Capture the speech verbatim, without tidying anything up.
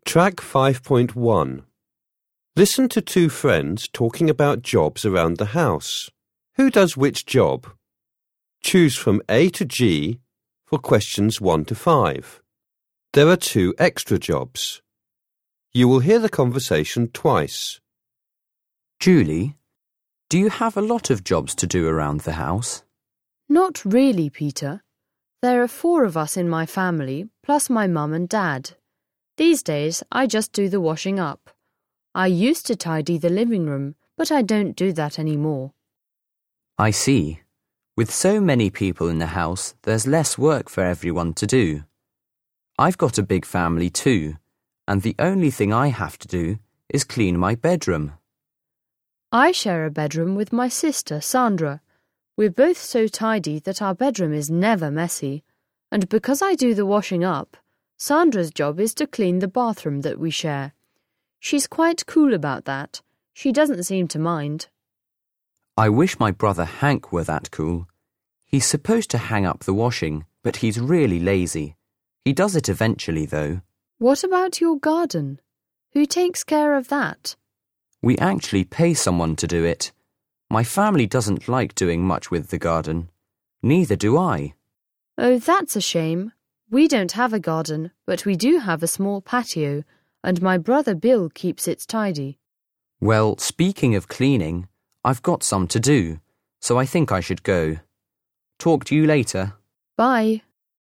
Track five point one. Listen to two friends talking about jobs around the house. Who does which job? Choose from A to G for questions one to five. There are two extra jobs. You will hear the conversation twice. Julie, do you have a lot of jobs to do around the house? Not really, Peter. There are four of us in my family, plus my mum and dad. These days, I just do the washing up. I used to tidy the living room, but I don't do that anymore. I see. With so many people in the house, there's less work for everyone to do. I've got a big family too, and the only thing I have to do is clean my bedroom. I share a bedroom with my sister, Sandra. We're both so tidy that our bedroom is never messy, and because I do the washing up, Sandra's job is to clean the bathroom that we share. She's quite cool about that. She doesn't seem to mind. I wish my brother Hank were that cool. He's supposed to hang up the washing, but he's really lazy. He does it eventually, though. What about your garden? Who takes care of that? We actually pay someone to do it. My family doesn't like doing much with the garden. Neither do I. Oh, that's a shame. We don't have a garden, but we do have a small patio, and my brother Bill keeps it tidy. Well, speaking of cleaning, I've got some to do, so I think I should go. Talk to you later. Bye.